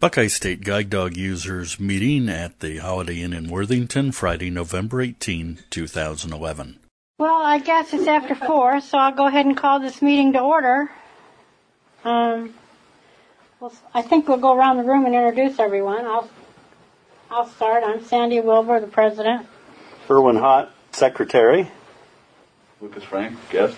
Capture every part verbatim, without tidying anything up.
Buckeye State Guide Dog Users Meeting at the Holiday Inn in Worthington, Friday, November eighteenth, two thousand eleven. Well, I guess it's after four, so I'll go ahead and call this meeting to order. Um, well, I think we'll go around the room and introduce everyone. I'll, I'll start. I'm Sandy Wilbur, the president. Erwin Hott, secretary. Lucas Frank, guest.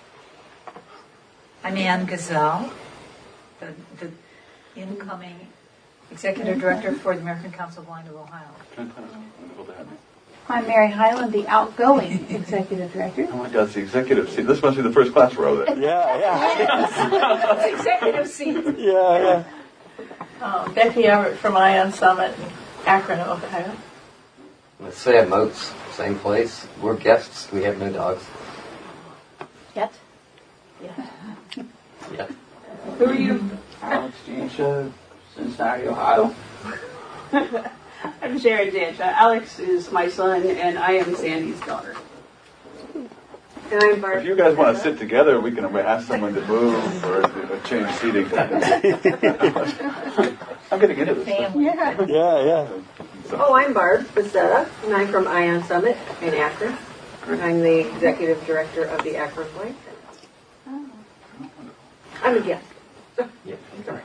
I'm Ann Gazelle, the, the incoming executive director for the American Council of Blind of Ohio. Wonderful to have you. I'm Mary Highland, the outgoing executive director. Oh my God, it's the executive seat. This must be the first class row then. Yeah, yeah. It's executive seat. Yeah, yeah. Um, Becky Everett from Ion Summit, Akron, Ohio. Let's say at Moats, same place. We're guests. We have no dogs. Yet? Yeah. Yeah. Who are you? Alex Jansha, Cincinnati, Ohio. I'm Sharon Jansha. Alex is my son, and I am Sandy's daughter. And I'm Barb. If you guys want to sit together, we can ask someone to move or to change seating. I'm getting into this. Yeah. Yeah, yeah. So. Oh, I'm Barb Bezzetta, and I'm from Ion Summit in Akron. I'm the executive director of the Akron Blind Center. I'm a guest. Yeah. Sorry.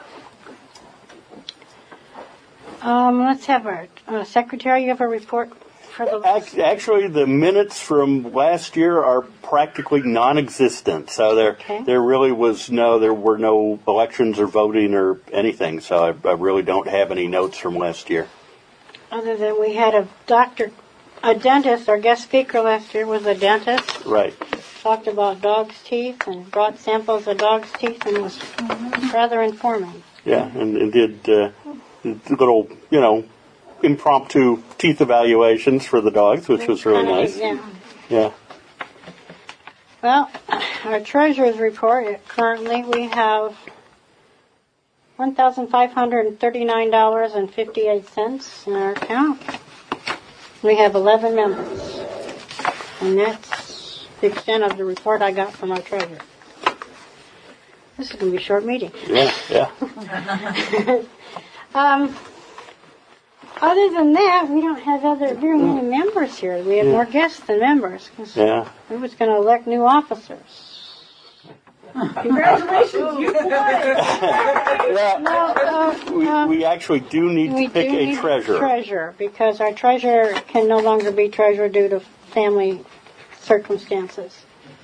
Um, let's have our uh, secretary. You have a report for the. Ac- Actually, the minutes from last year are practically non-existent. So there, Okay. there really was no, there were no elections or voting or anything. So I, I really don't have any notes from last year. Other than we had a doctor, a dentist. Our guest speaker last year was a dentist. Right. Talked about dogs' teeth and brought samples of dogs' teeth and was rather informative. Yeah, and, and did uh, little, you know, impromptu teeth evaluations for the dogs, which was really nice. Yeah. Yeah. Well, our treasurer's report, currently we have one thousand five hundred thirty-nine dollars and fifty-eight cents in our account. We have eleven members. And that's the extent of the report I got from our treasurer. This is going to be a short meeting. Yeah, yeah. um, other than that, we don't have other very many members here. We have Yeah. more guests than members. 'Cause Yeah. we was going to elect new officers. Congratulations, you won! Yeah. No, uh, We, uh, we actually do need we to pick do a need treasurer. treasurer, because our treasurer can no longer be treasurer due to family circumstances.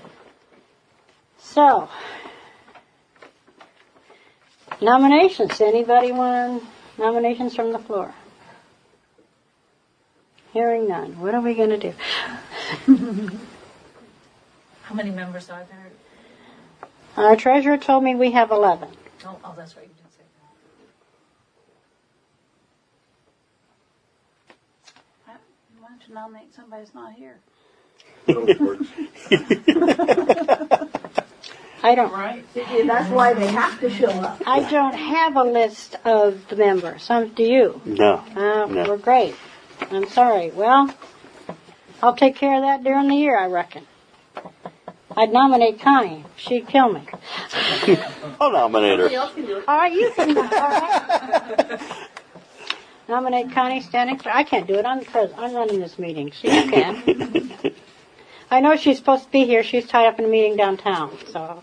So, nominations. Anybody want nominations from the floor? Hearing none. What are we going to do? How many members are there? Our treasurer told me we have eleven. Oh, oh that's right. You did say that. You want to nominate somebody that's not here. I don't. Right. That's why they have to show up. I don't have a list of the members. Some do you? No. Uh, No. We're great. I'm sorry. Well, I'll take care of that during the year, I reckon. I'd nominate Connie. She'd kill me. I'll nominate her. All right, you can. All right. Nominate Connie standing for. I can't do it. I'm the president. I'm running this meeting. She can. I know she's supposed to be here. She's tied up in a meeting downtown. So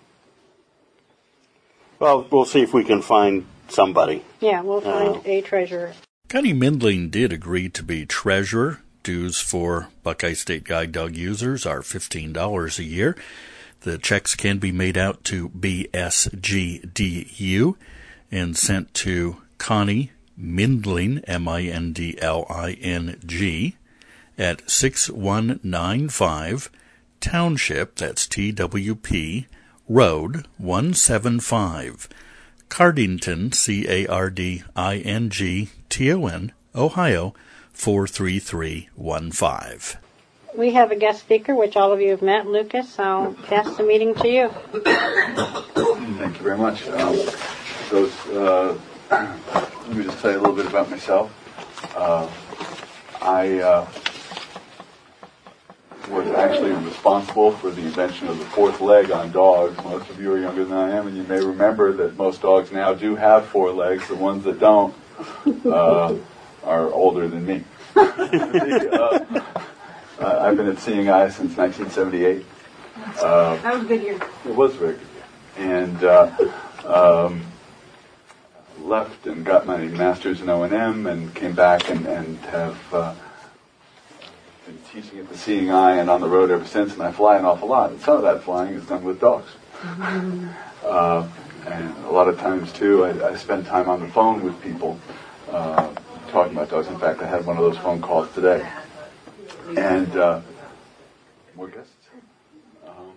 Well, we'll see if we can find somebody. yeah, we'll find Oh. a treasurer. Connie Mindling did agree to be treasurer. Dues for Buckeye State Guide Dog users are fifteen dollars a year. The checks can be made out to B S G D U and sent to Connie Mindling, M I N D L I N G, at six one nine five Township, that's T W P, Road one seventy-five, Cardington, C A R D I N G T O N, Ohio, four three three one five. We have a guest speaker, which all of you have met, Lucas. I'll pass the meeting to you. Thank you very much. Um, so, uh, let me just tell you a little bit about myself. Uh, I uh, was actually responsible for the invention of the fourth leg on dogs. Most of you are younger than I am, and you may remember that most dogs now do have four legs. The ones that don't uh, are older than me. uh, uh, I've been at Seeing Eye since nineteen seventy-eight. Uh, That was a good year. It was a very good year. And uh, um, left and got my master's in O and M and came back and, and have uh, been teaching at the Seeing Eye and on the road ever since, and I fly an awful lot. And some of that flying is done with dogs. uh, and a lot of times, too, I, I spend time on the phone with people uh, talking about dogs. In fact, I had one of those phone calls today. And uh, more guests? Um,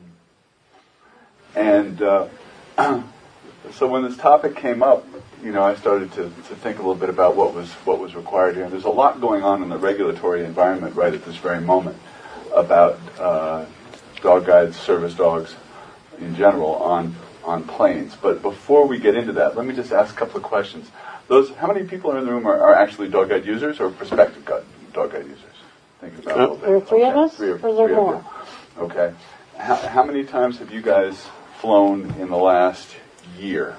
and uh, so when this topic came up, you know, I started to, to think a little bit about what was what was required here. And there's a lot going on in the regulatory environment right at this very moment about uh, dog guides, service dogs in general on on planes. But before we get into that, let me just ask a couple of questions. Those, how many people in the room are, are actually dog guide users or prospective dog, dog guide users? Think about it a little bit. There are three okay. of us, three of, or is there three more? Of you. Okay. How, how many times have you guys flown in the last year?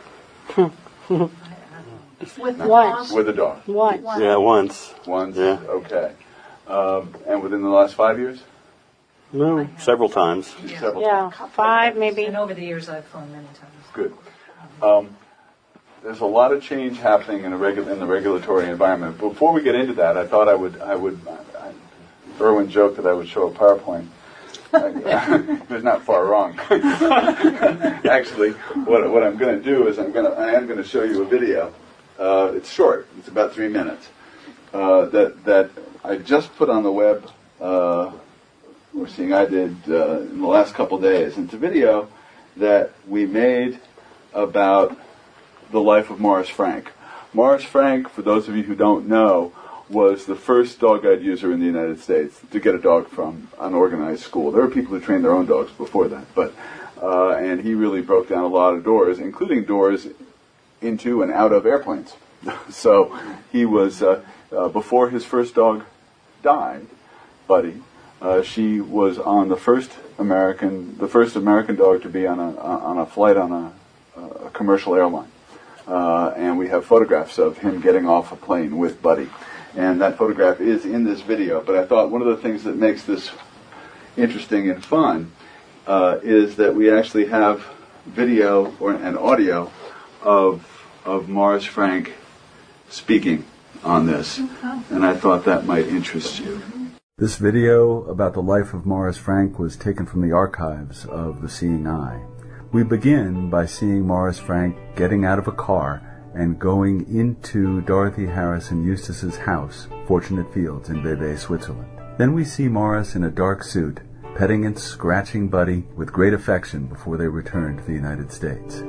With once. With a dog? Once. Yeah, once. Once? Yeah. Okay. Um, and within the last five years? No, several times. Yeah. Several Yeah, five maybe. And over the years, I've flown many times. Good. Um, there's a lot of change happening in, a regu- in the regulatory environment. Before we get into that, I thought I would, I would, I, I, Erwin joked that I would show a PowerPoint. He was not far wrong. Actually, what, what I'm going to do is I'm going to, I am going to show you a video. Uh, it's short. It's about three minutes. Uh, that that I just put on the web. Uh, we're seeing I did uh, in the last couple days. And it's a video that we made about the life of Morris Frank. Morris Frank, for those of you who don't know, was the first dog guide user in the United States to get a dog from an organized school. There were people who trained their own dogs before that, but uh, and he really broke down a lot of doors, including doors into and out of airplanes. So he was uh, uh, before his first dog died, Buddy. Uh, she was on the first American, the first American dog to be on a on a flight on a, a commercial airline, uh, and we have photographs of him getting off a plane with Buddy, and that photograph is in this video. But I thought one of the things that makes this interesting and fun uh, is that we actually have video or and audio of of Morris Frank speaking on this, and I thought that might interest you. This video about the life of Morris Frank was taken from the archives of the Seeing Eye. We begin by seeing Morris Frank getting out of a car and going into Dorothy Harris and Eustace's house, Fortunate Fields in Vevey, Switzerland. Then we see Morris in a dark suit, petting and scratching Buddy with great affection before they return to the United States.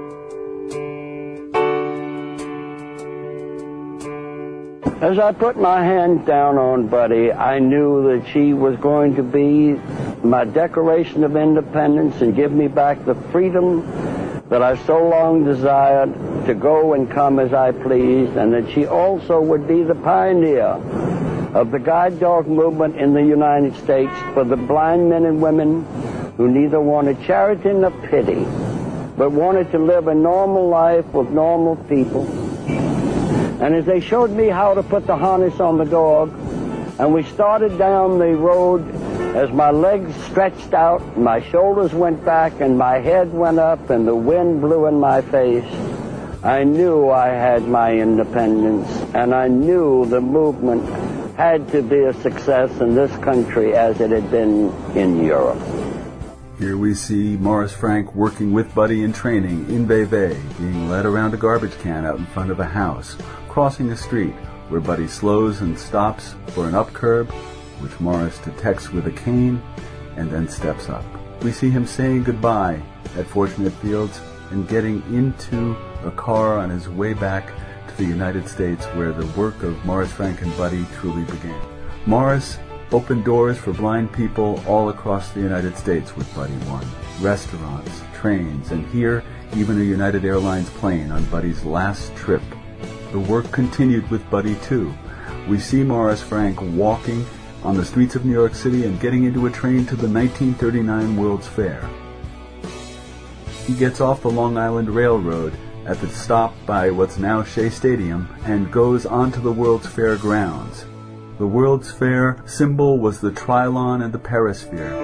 As I put my hand down on Buddy, I knew that she was going to be my Declaration of Independence and give me back the freedom that I so long desired to go and come as I pleased, and that she also would be the pioneer of the guide dog movement in the United States for the blind men and women who neither wanted charity nor pity, but wanted to live a normal life with normal people. And as they showed me how to put the harness on the dog, and we started down the road, as my legs stretched out, my shoulders went back, and my head went up, and the wind blew in my face, I knew I had my independence, and I knew the movement had to be a success in this country as it had been in Europe. Here we see Morris Frank working with Buddy in training in Vevey, being led around a garbage can out in front of a house, crossing a street where Buddy slows and stops for an up curb, which Morris detects with a cane and then steps up. We see him saying goodbye at Fortunate Fields and getting into a car on his way back to the United States, where the work of Morris Frank and Buddy truly began. Morris opened doors for blind people all across the United States with Buddy One. Restaurants, trains, and here, even a United Airlines plane on Buddy's last trip. The work continued with Buddy Two. We see Morris Frank walking on the streets of New York City and getting into a train to the nineteen thirty-nine World's Fair. He gets off the Long Island Railroad at the stop by what's now Shea Stadium and goes onto the World's Fair grounds. The World's Fair symbol was the Trilon and the Perisphere.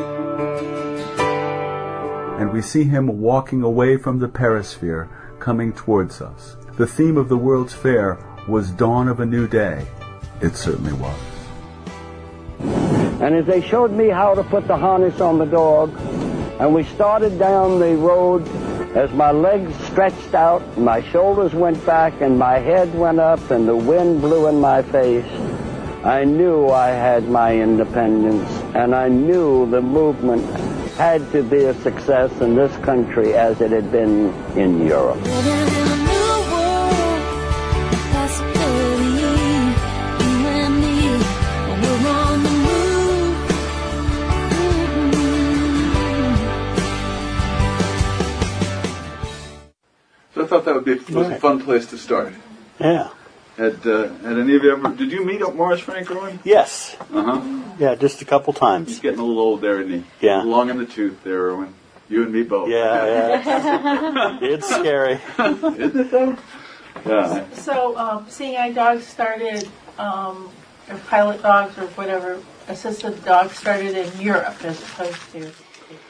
And we see him walking away from the Perisphere, coming towards us. The theme of the World's Fair was Dawn of a New Day. It certainly was. And as they showed me how to put the harness on the dog, and we started down the road, as my legs stretched out, my shoulders went back, and my head went up, and the wind blew in my face, I knew I had my independence, and I knew the movement had to be a success in this country as it had been in Europe. So I thought that would be was a fun place to start. Yeah. Had, uh, had any of you ever, did you meet Morris Frank, Owen? Yes. Uh-huh. Yeah, just a couple times. He's getting a little old there, isn't he? Yeah. Long in the tooth there, Owen. You and me both. Yeah, yeah. It's scary. Isn't it, though? Yeah. So, um, Seeing Eye Dogs started, um, or pilot dogs or whatever, assisted dogs started in Europe as opposed to here.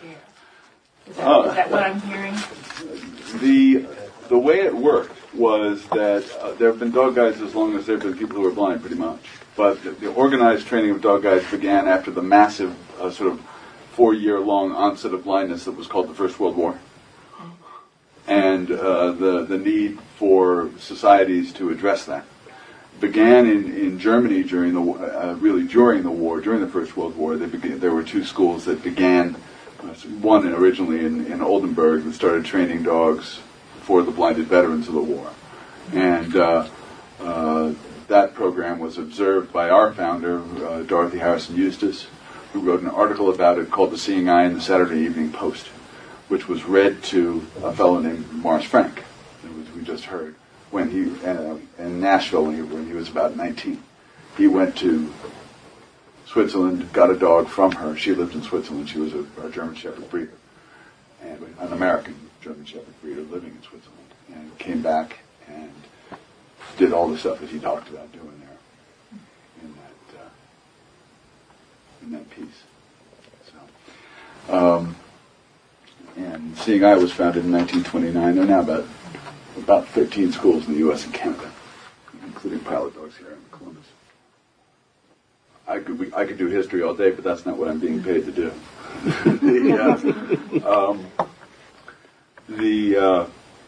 Is that, Oh. is that what I'm hearing? The the way it worked was that uh, there have been dog guides as long as there have been people who were blind, pretty much. But the, the organized training of dog guides began after the massive uh, sort of four-year-long onset of blindness that was called the First World War, and uh, the the need for societies to address that began in, in Germany during the uh, really during the war, during the First World War. They began, there were two schools that began. Uh, one originally in, in Oldenburg that started training dogs for the blinded veterans of the war. And uh, uh, that program was observed by our founder, uh, Dorothy Harrison Eustace, who wrote an article about it called The Seeing Eye in the Saturday Evening Post, which was read to a fellow named Morris Frank, that we just heard, when he uh, in Nashville when he, when he was about nineteen. He went to Switzerland, got a dog from her. She lived in Switzerland. She was a, a German Shepherd breeder, and an American German Shepherd breeder living in Switzerland, and came back and did all the stuff that he talked about doing there in that uh, in that piece. So, um, and Seeing Eye was founded in nineteen twenty-nine. There are now about about thirteen schools in the U S and Canada, including pilot dogs here in Columbus. I could we, I could do history all day, but that's not what I'm being paid to do. the uh, um, the uh,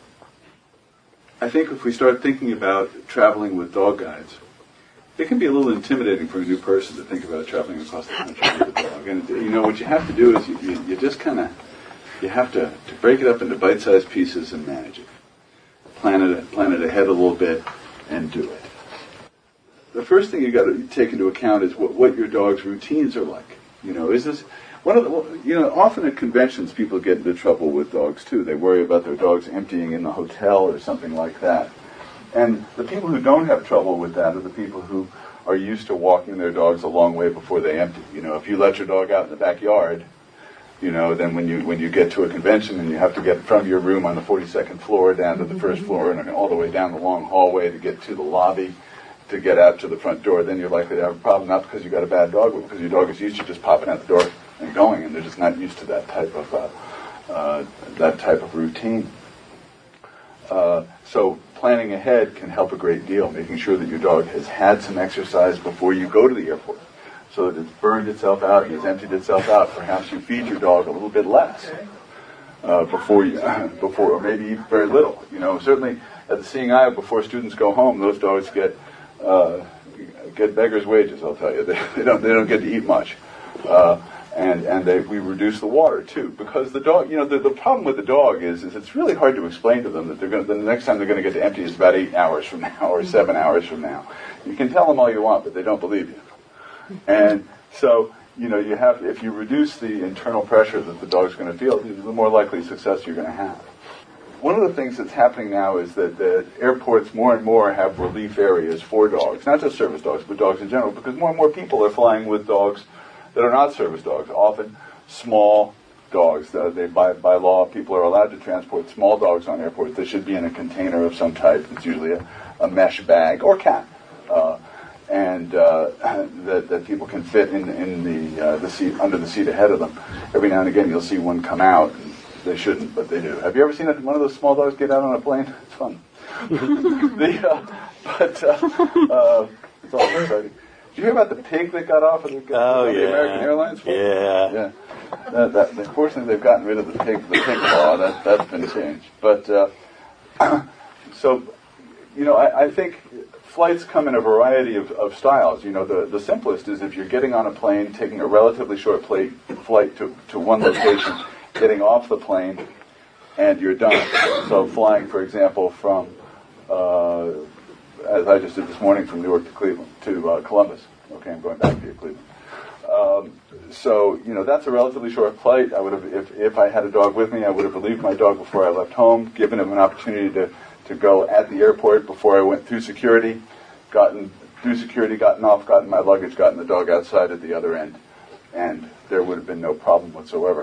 I think if we start thinking about traveling with dog guides, it can be a little intimidating for a new person to think about traveling across the country with a dog. And you know what you have to do is you, you, you just kind of you have to, to break it up into bite-sized pieces and manage it. Plan it plan it ahead a little bit and do it. The first thing you got to take into account is what, what your dog's routines are like. You know, is this one of the? You know, often at conventions people get into trouble with dogs too. They worry about their dogs emptying in the hotel or something like that. And the people who don't have trouble with that are the people who are used to walking their dogs a long way before they empty. You know, if you let your dog out in the backyard, you know, then when you when you get to a convention and you have to get from your room on the forty-second floor down to the first floor and all the way down the long hallway to get to the lobby, to get out to the front door, then you're likely to have a problem, not because you got a bad dog, but because your dog is used to just popping out the door and going, and they're just not used to that type of uh, uh, that type of routine. Uh, so planning ahead can help a great deal, making sure that your dog has had some exercise before you go to the airport, so that it's burned itself out and it's emptied itself out. Perhaps you feed your dog a little bit less uh, before you, before, or maybe even very little. You know, certainly at the Seeing Eye, before students go home, those dogs get Uh, get beggars' wages. I'll tell you, they, they don't they don't get to eat much, uh, and and they, we reduce the water too, because the dog. You know, the, the problem with the dog is is it's really hard to explain to them that they're going the next time they're going to get to empty is about eight hours from now or seven hours from now. You can tell them all you want, but they don't believe you. And so you know you have if you reduce the internal pressure that the dog's going to feel, the more likely success you're going to have. one of the things that's happening now is that the airports more and more have relief areas for dogs, not just service dogs, but dogs in general, because more and more people are flying with dogs that are not service dogs, often small dogs. Uh, they, by, by law, people are allowed to transport small dogs on airports. They should be in a container of some type. It's usually a, a mesh bag or cat. Uh, and uh, that, that people can fit in, in the uh, the seat under the seat ahead of them. Every now and again, you'll see one come out. And they shouldn't, but they do. Have you ever seen one of those small dogs get out on a plane? It's fun. the, uh, but uh, uh, it's all exciting. Did you hear about the pig that got off of the, oh, of the yeah. American Airlines flight? Yeah. Yeah. That, that, unfortunately, they've gotten rid of the pig, the pig law. That, that's been changed. But uh, so, you know, I, I think flights come in a variety of, of styles. You know, the, the simplest is if you're getting on a plane, taking a relatively short plate, flight to, to one location, getting off the plane, and you're done. So flying, for example, from, uh, as I just did this morning, from Newark to Cleveland, to uh, Columbus. Okay, I'm going back via Cleveland. Um, so, you know, that's a relatively short flight. I would have, if, if I had a dog with me, I would have relieved my dog before I left home, given him an opportunity to, to go at the airport before I went through security, gotten through security, gotten off, gotten my luggage, gotten the dog outside at the other end, and there would have been no problem whatsoever.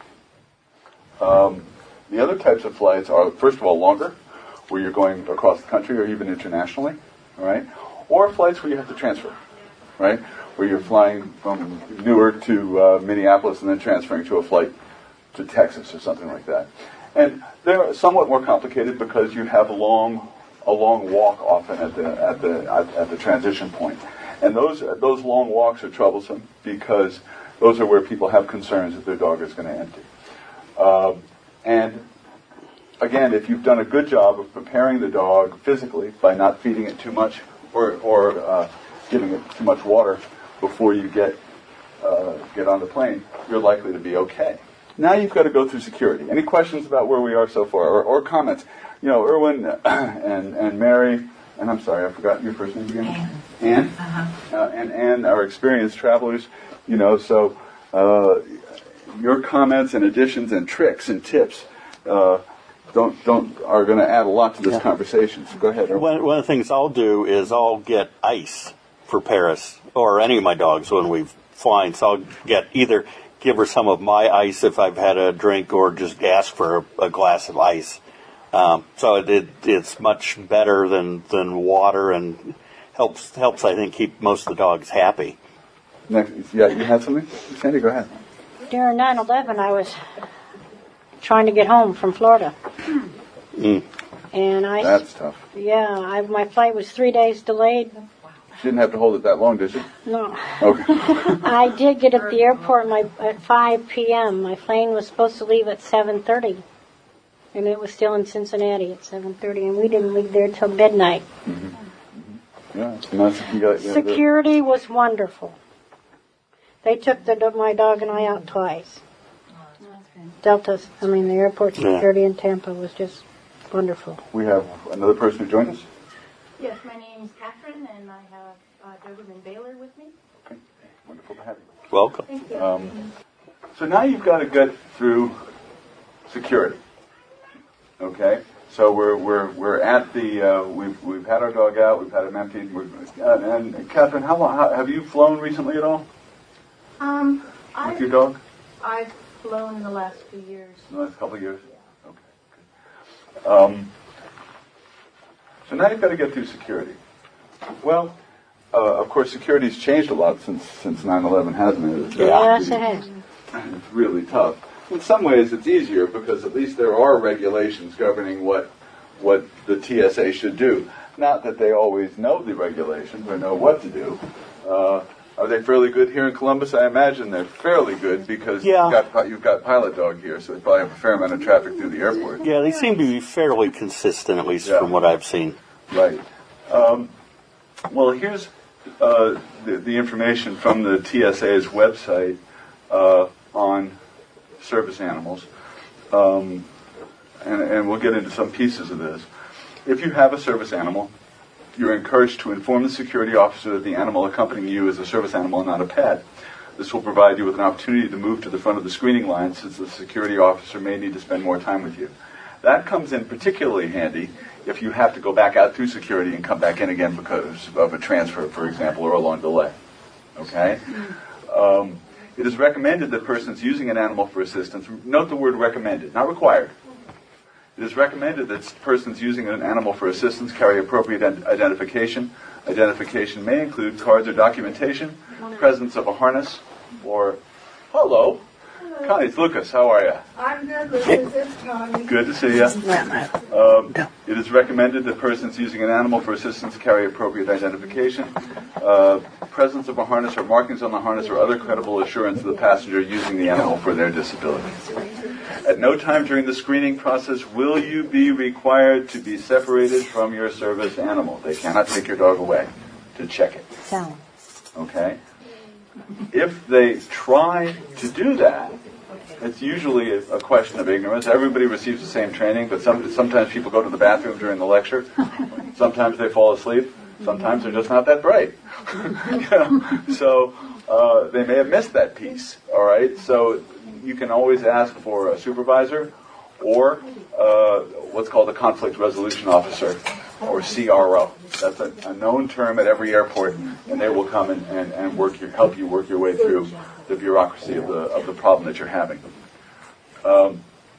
Um, the other types of flights are, first of all, longer, where you're going across the country or even internationally, all right? Or flights where you have to transfer, right? Where you're flying from Newark to uh, Minneapolis and then transferring to a flight to Texas or something like that. And they're somewhat more complicated because you have a long, a long walk often at the at the at, at the transition point, and those those long walks are troublesome because those are where people have concerns that their dog is going to empty. Uh, and again, if you've done a good job of preparing the dog physically by not feeding it too much or or uh, giving it too much water before you get uh, get on the plane, you're likely to be okay. Now you've got to go through security. Any questions about where we are so far, or, or comments? You know, Erwin and and Mary, and I'm sorry, I forgot your first name again. Anne. Anne, uh-huh. uh, and Anne are experienced travelers. You know, so uh, your comments and additions and tricks and tips uh, don't don't are going to add a lot to this yeah. conversation. So go ahead, Erwin. One, one of the things I'll do is I'll get ice for Paris or any of my dogs when we've flying. So I'll get either give her some of my ice if I've had a drink, or just ask for a, a glass of ice. Um, so it, it, it's much better than, than water, and helps helps I think keep most of the dogs happy. Next, yeah, you had something, Sandy? Go ahead. During nine eleven, I was trying to get home from Florida, mm. and I that's tough. Yeah, I, my flight was three days delayed. You didn't have to hold it that long, did you? No. Okay. I did get at the airport my, at five p.m. My plane was supposed to leave at seven thirty, and it was still in Cincinnati at seven thirty, and we didn't leave there till midnight. Mm-hmm. Mm-hmm. Yeah, it's nice. You got, you Security was wonderful. They took the, my dog and I out twice. Delta, I mean, the airport security yeah. in Tampa was just wonderful. We have another person who joined us. Yes, my name's Catherine, and I have uh, Doberman Baylor with me. Okay, wonderful to have you. Welcome. Thank you. Um, so now you've got to get through security. Okay, so we're we're we're at the uh, we've we've had our dog out, we've had him emptied. We're, uh, and, and Catherine, how long how, have you flown recently at all? Um, with I've, your dog? I've flown in the last few years. In the last couple of years. Yeah. Okay. Good. Um, So now you've got to get through security. Well, uh, of course, security's changed a lot since since nine eleven, hasn't it? It's yes, it has. It's really tough. In some ways, it's easier because at least there are regulations governing what what the T S A should do. Not that they always know the regulations or know what to do. Uh, are they fairly good here in Columbus? I imagine they're fairly good because yeah. you've got you've got Pilot Dog here, so they probably have a fair amount of traffic through the airport. Yeah, they seem to be fairly consistent, at least yeah. from what I've seen. Right. Um, well, here's uh, the, the information from the T S A's website uh, on service animals, um, and, and we'll get into some pieces of this. If you have a service animal, you're encouraged to inform the security officer that the animal accompanying you is a service animal and not a pet. This will provide you with an opportunity to move to the front of the screening line, since the security officer may need to spend more time with you. That comes in particularly handy if you have to go back out through security and come back in again because of a transfer, for example, or a long delay. Okay? Um, it is recommended that persons using an animal for assistance, note the word recommended, not required. It is recommended that persons using an animal for assistance carry appropriate identification. Identification may include cards or documentation, presence of a harness, or, hello, Connie, it's Lucas. How are you? I'm good, Lucas. It's Connie. Good to see you. Um, it is recommended that persons using an animal for assistance carry appropriate identification, uh, presence of a harness or markings on the harness or other credible assurance of the passenger using the animal for their disability. At no time during the screening process will you be required to be separated from your service animal. They cannot take your dog away to check it. Okay? If they try to do that, it's usually a, a question of ignorance. Everybody receives the same training, but some, sometimes people go to the bathroom during the lecture. Sometimes they fall asleep. Sometimes they're just not that bright. You know? So uh, they may have missed that piece. All right. So you can always ask for a supervisor or uh, what's called a conflict resolution officer, or C R O. That's a, a known term at every airport, and they will come and, and, and work your, help you work your way through the bureaucracy of the of the problem that you're having. Um,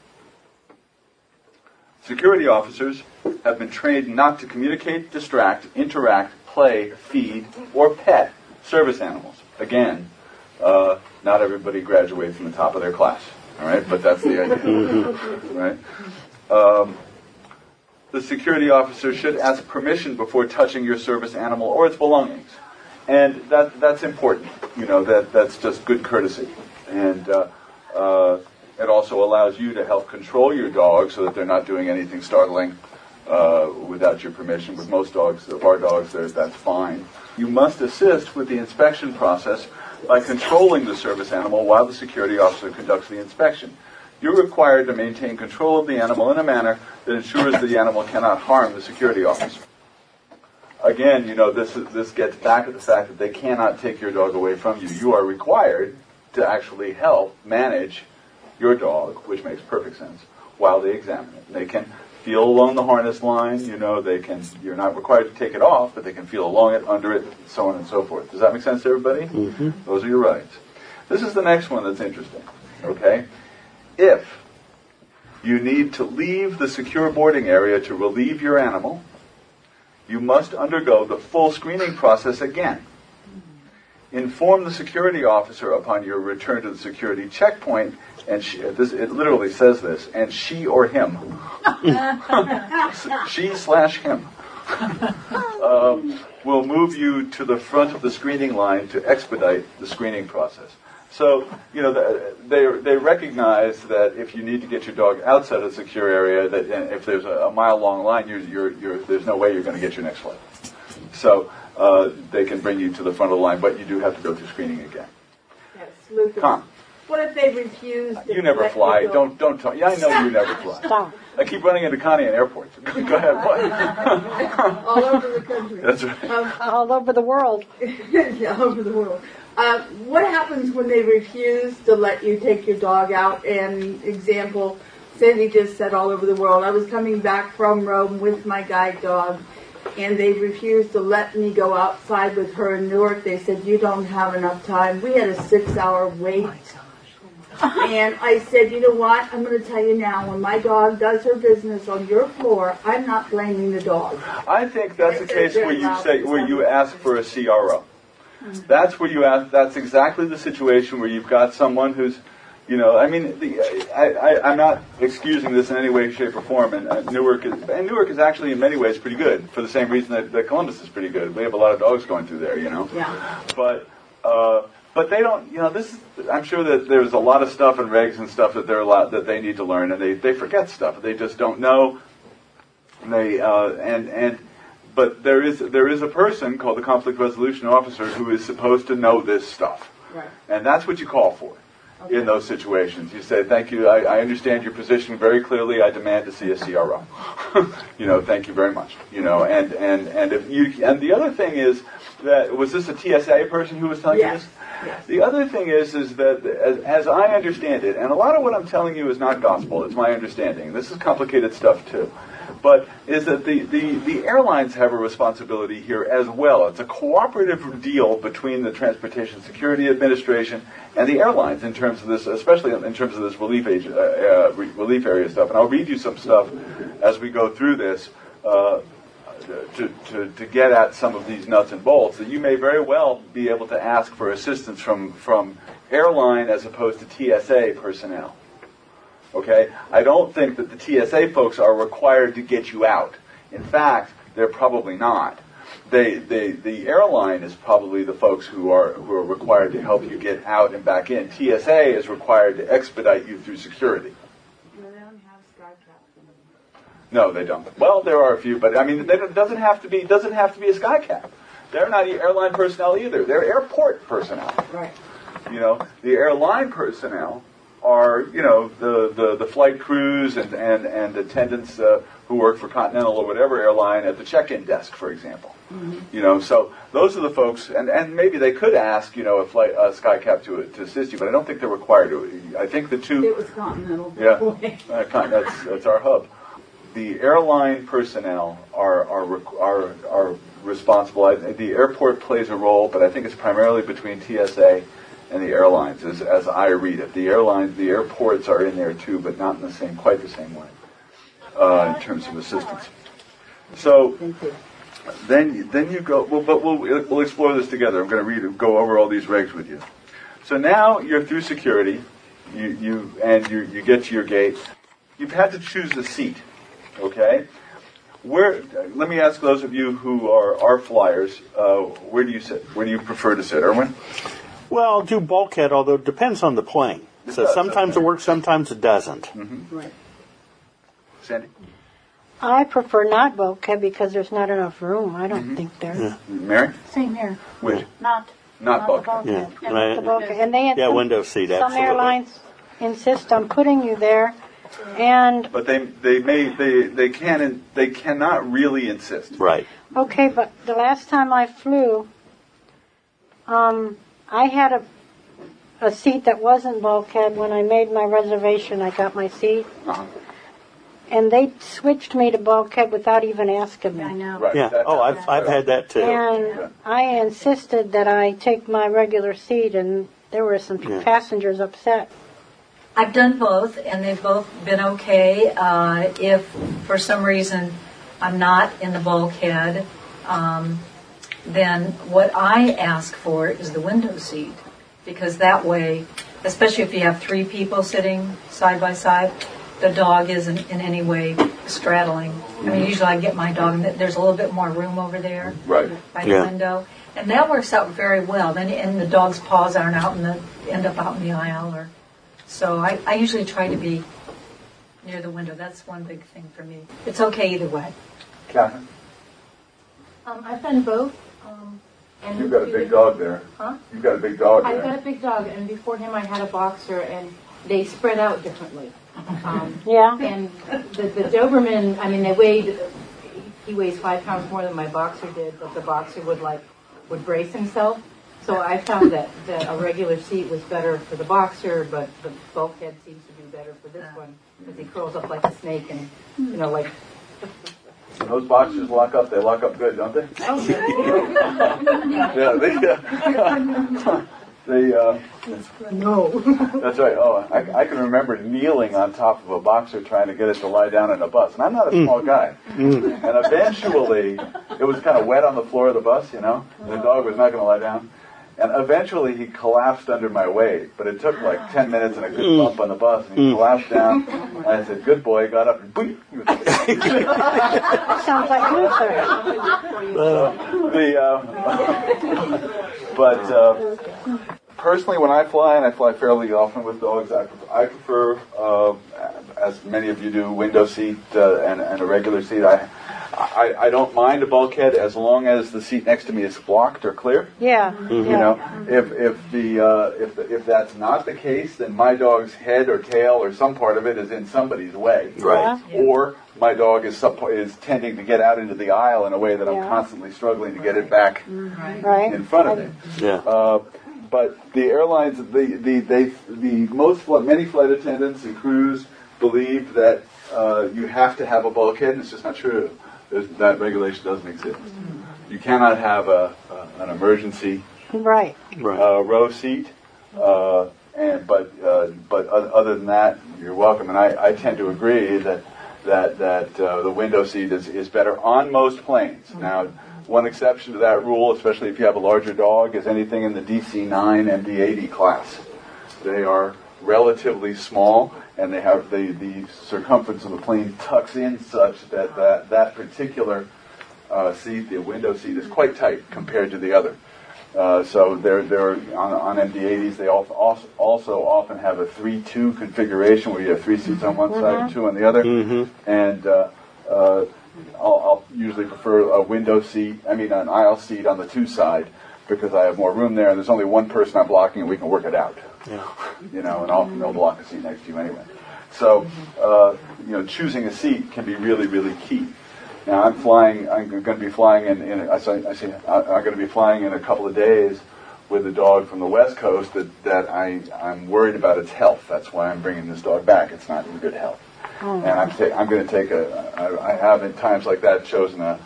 security officers have been trained not to communicate, distract, interact, play, feed, or pet service animals. Again, uh, not everybody graduates from the top of their class, all right? But that's the idea, right? Um, the security officer should ask permission before touching your service animal or its belongings. And that that's important. You know, that that's just good courtesy. And uh, uh, it also allows you to help control your dog so that they're not doing anything startling uh, without your permission. With most dogs, of our dogs, that's fine. You must assist with the inspection process by controlling the service animal while the security officer conducts the inspection. You're required to maintain control of the animal in a manner that ensures that the animal cannot harm the security officer. Again, you know, this is, this gets back to the fact that they cannot take your dog away from you. You are required to actually help manage your dog, which makes perfect sense, while they examine it. They can feel along the harness line, you know, they can, you're not required to take it off, but they can feel along it, under it, so on and so forth. Does that make sense to everybody? Mm-hmm. Those are your rights. This is the next one that's interesting, okay? If you need to leave the secure boarding area to relieve your animal, you must undergo the full screening process again. Inform the security officer upon your return to the security checkpoint, and she, this, it literally says this, and she or him. She slash him. um, will move you to the front of the screening line to expedite the screening process. So, you know, they they recognize that if you need to get your dog outside a secure area, that and if there's a, a mile-long line, you're, you're, you're, there's no way you're going to get your next flight. So uh, they can bring you to the front of the line, but you do have to go through screening again. Yes, Lucas. Con. What if they refuse to You never let fly. you go? Don't don't talk. Yeah, I know you never fly. I keep running into Connie in airports. Go ahead. What? All over the country. That's right. Um, all over the world. Yeah, all over the world. Uh, what happens when they refuse to let you take your dog out? And example, Sandy just said all over the world. I was coming back from Rome with my guide dog, and they refused to let me go outside with her in Newark. They said, you don't have enough time. We had a six-hour wait. And I said, you know what? I'm going to tell you now, when my dog does her business on your floor, I'm not blaming the dog. I think that's the case where you say where you ask for a C R O. That's where you ask. That's exactly the situation where you've got someone who's, you know, I mean, the, I, I, I'm not excusing this in any way, shape, or form. And uh, Newark is, and Newark is actually in many ways pretty good for the same reason that, that Columbus is pretty good. We have a lot of dogs going through there, you know. Yeah. But. Uh, But they don't, you know, this is, I'm sure that there's a lot of stuff and regs and stuff that they're a lot, that they need to learn, and they, they forget stuff. They just don't know. And they, uh, and, and, but there is, there is a person called the conflict resolution officer who is supposed to know this stuff. Right. And that's what you call for. Okay. In those situations. You say, thank you, I, I understand your position very clearly, I demand to see a C R O. You know, thank you very much. You know, and, and, and if you, and the other thing is, that was this a T S A person who was telling Yes. you this? Yes. The other thing is, is that as, as I understand it, and a lot of what I'm telling you is not gospel, it's my understanding. This is complicated stuff too. But is that the, the, the airlines have a responsibility here as well. It's a cooperative deal between the Transportation Security Administration and the airlines in terms of this, especially in terms of this relief age, uh, uh, re- relief area stuff. And I'll read you some stuff as we go through this uh, to, to, to get at some of these nuts and bolts that you may very well be able to ask for assistance from, from airline as opposed to T S A personnel. Okay? I don't think that the T S A folks are required to get you out. In fact, they're probably not. They, they, the airline is probably the folks who are who are required to help you get out and back in. T S A is required to expedite you through security. No, they don't have sky captains. No, they don't. Well, there are a few, but I mean, it doesn't have to be doesn't have to be a sky cap. They're not airline personnel either. They're airport personnel. Right. You know, the airline personnel are, you know, the, the, the flight crews and, and, and attendants uh, who work for Continental or whatever airline at the check-in desk, for example. Mm-hmm. You know, so those are the folks, and, and maybe they could ask, you know, a flight a SkyCap to to assist you, but I don't think they're required to. I think the two. It was Continental. Yeah, uh, con- that's that's our hub. The airline personnel are are are are responsible. I, the airport plays a role, but I think it's primarily between T S A and the airlines, as, as I read it. The airlines, the airports are in there too, but not in the same, quite the same way, uh, in terms of assistance. So then, then you go. Well, but we'll we'll explore this together. I'm going to read, go over all these regs with you. So now you're through security, you you and you you get to your gate. You've had to choose a seat, okay? Where? Let me ask those of you who are are flyers. Uh, where do you sit? Where do you prefer to sit, Erwin? Well, I'll do bulkhead, although it depends on the plane. It So does, sometimes okay. it works, sometimes it doesn't. Mm-hmm. Right. Sandy? I prefer not bulkhead because there's not enough room. I don't Mm-hmm. think there's. Yeah. Mary? Same here. Which? Not. Not Not bulkhead. the bulkhead. Yeah. Yeah, not the bulkhead. And they had Yeah, some, window seat, some absolutely. airlines insist on putting you there, and But they they may they they can they cannot really insist. Right. okay, but the last time I flew, um, I had a a seat that wasn't bulkhead. When I made my reservation, I got my seat, Uh-huh. and they switched me to bulkhead without even asking me. I know. Right. Yeah. That- Oh, I've I've had that too. And I insisted that I take my regular seat, and there were some Yeah. passengers upset. I've done both, and they've both been okay. Uh, if for some reason I'm not in the bulkhead, um, then what I ask for is the window seat, because that way, especially if you have three people sitting side by side, the dog isn't in any way straddling. I mean, usually I get my dog, and there's a little bit more room over there Right. by the Yeah. window, and that works out very well. Then, and the dog's paws aren't out in the end up out in the aisle, or so I, I usually try to be near the window. That's one big thing for me. It's okay either way. Catherine? Um, I've done both. Um, and You've got a big dog there. Huh? You've got a big dog I've got there. a big dog, and before him I had a boxer, and they spread out differently. Um, Yeah. and the, the Doberman, I mean, they weighed, he weighs five pounds more than my boxer did, but the boxer would like, would brace himself. So I found that, that a regular seat was better for the boxer, but the bulkhead seems to do better for this one, because he curls up like a snake and, you know, like, When those boxers lock up, they lock up good, don't they? Yeah, they. Uh, they. Uh, No. that's right. Oh, I, I can remember kneeling on top of a boxer trying to get it to lie down in a bus, and I'm not a small guy. And eventually, it was kind of wet on the floor of the bus, you know. And the dog was not going to lie down. And eventually, he collapsed under my weight. But it took like ten minutes and a good bump on the bus, and he collapsed down. And I said, "Good boy." Got up and boing. Sounds like Luther. the uh, but uh, personally, when I fly, and I fly fairly often with dogs, I prefer, I prefer uh, as many of you do, window seat uh, and, and a regular seat. I I, I don't mind a bulkhead as long as the seat next to me is blocked or clear. Yeah. Mm-hmm. You know, if if the uh, if the, if that's not the case, then my dog's head or tail or some part of it is in somebody's way. Right. Yeah. Or my dog is sub- is tending to get out into the aisle in a way that I'm Yeah. constantly struggling to get it back Right. in front of me. Yeah. Uh, but the airlines, the the they the most fl- many flight attendants and crews believe that uh, you have to have a bulkhead, and it's just not true. There's, that regulation doesn't exist. You cannot have a, a an emergency Right. Right. uh, row seat, uh, and but uh, but o- other than that, you're welcome. And I, I tend to agree that that that uh, the window seat is, is better on most planes. Now, one exception to that rule, especially if you have a larger dog, is anything in the D C nine M D eighty class. They are relatively small, and they have the, the circumference of the plane tucks in such that that, that particular uh, seat, the window seat, is quite tight compared to the other. Uh, so they're, they're on, on M D eighties, they also, also often have a three two configuration where you have three seats on one Mm-hmm. side and two on the other. Mm-hmm. And uh, uh, I'll, I'll usually prefer a window seat, I mean an aisle seat on the two side, because I have more room there, and there's only one person I'm blocking, and we can work it out. Yeah. You know, and I'll, they'll block a seat next to you anyway. So, uh, you know, choosing a seat can be really, really key. Now, I'm flying. I'm going to be flying in. in I say, I say, I'm going to be flying in a couple of days with a dog from the West Coast that that I I'm worried about its health. That's why I'm bringing this dog back. It's not in good health, Oh. and I'm ta- I'm going to take a. I, I have at times like that chosen a